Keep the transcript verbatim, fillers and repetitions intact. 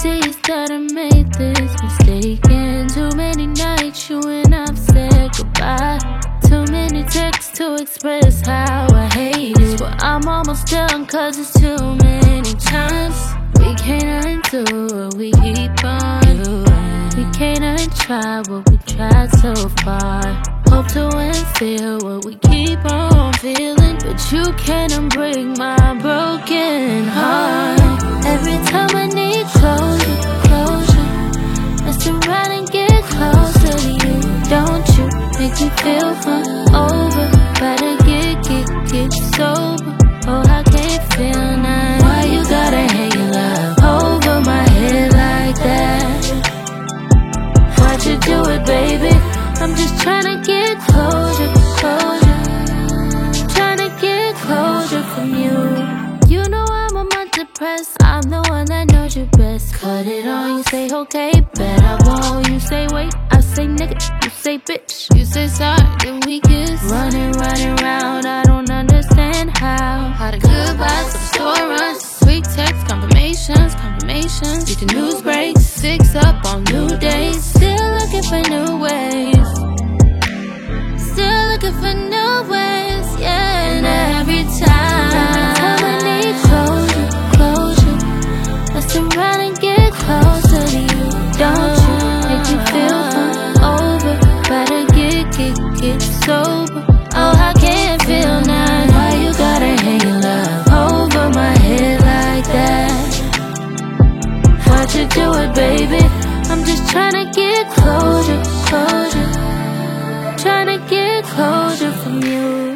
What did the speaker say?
days that I made this mistake, and too many nights you and I've said goodbye. Too many texts to express how I hate it, but I'm almost done cause it's too many times. We can't undo what we keep on doing. We can't untry what we tried so far. Hope to and feel what we keep on feeling, but you can't unbreak my broken heart. Every time I need closure, closure, I sit around and get closer to you. Don't you make me feel hungover? Better get, get, get sober. Oh, I can't feel nice. Why you gotta hang your love over my head like that? Why'd you do it, baby? I'm just tryna get closure, closure, tryna get closure from you. You know I'm a month depressed, I'm the one that knows you best. Cut it on, you say okay, bet I won't. You say wait, I say nigga, you say bitch. You say sorry, then we kiss. Running, running round, I don't understand how. How the goodbyes, the store runs, sweet text, confirmations, confirmations. Read the news breaks, six up on new days. Still looking for new ways, still looking for new ways, yeah. And every time, every time I need closure, closure, I sit around and get closer to you. Don't you make me feel hungover? Better get, get, get sober. Oh, I can't feel nice. Why you gotta hang your love over my head like that? Why'd you do it, baby? I'm just tryna get closure, closure, tryna get closure from you.